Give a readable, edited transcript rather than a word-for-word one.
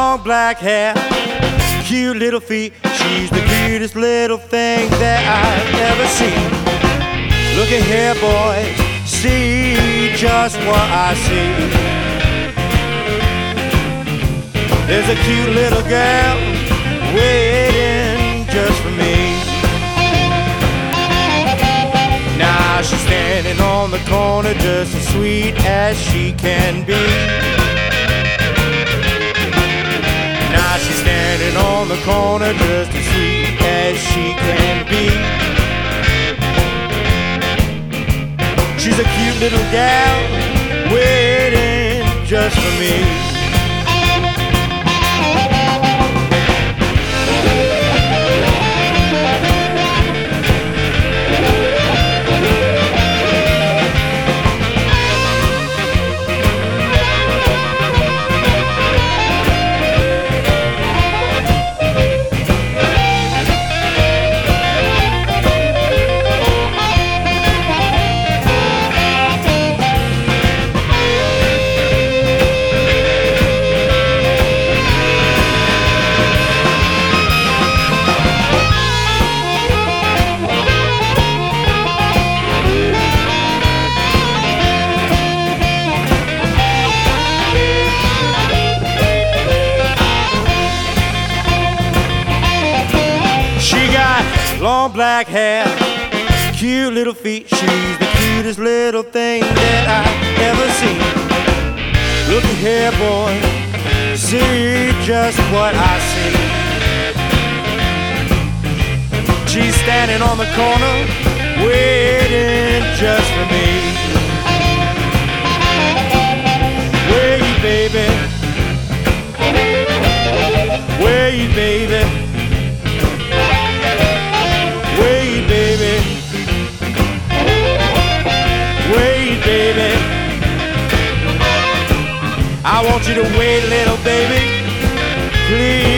long black hair, cute little feet. She's the cutest little thing that I've ever seen. Look at here, boys, see just what I see. There's a cute little girl waiting just for me. Now she's standing on the corner just as sweet as she can be. Now she's standing on the corner just as sweet as she can be. She's a cute little gal waiting just for me. Long black hair, cute little feet. She's the cutest little thing that I've ever seen. Look at here, boy, see just what I see. She's standing on the corner, waiting just for me. Where you, baby? Where you, baby? Baby, I want you to wait, little baby, please.